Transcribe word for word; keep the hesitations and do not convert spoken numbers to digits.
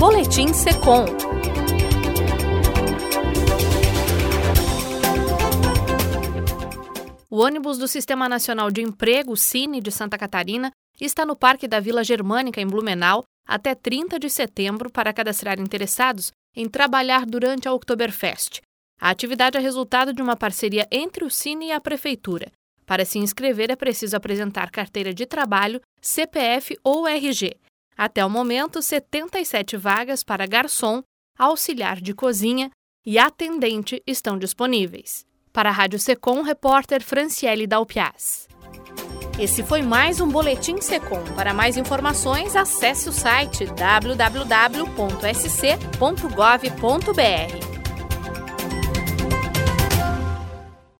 Boletim Secom. O ônibus do Sistema Nacional de Emprego, Cine, de Santa Catarina, está no Parque da Vila Germânica, em Blumenau, até trinta de setembro para cadastrar interessados em trabalhar durante a Oktoberfest. A atividade é resultado de uma parceria entre o Cine e a Prefeitura. Para se inscrever é preciso apresentar carteira de trabalho, C P F ou R G. Até o momento, setenta e sete vagas para garçom, auxiliar de cozinha e atendente estão disponíveis. Para a Rádio Secom, repórter Franciele Dalpiaz. Esse foi mais um Boletim Secom. Para mais informações, acesse o site w w w ponto s c ponto gov ponto b r.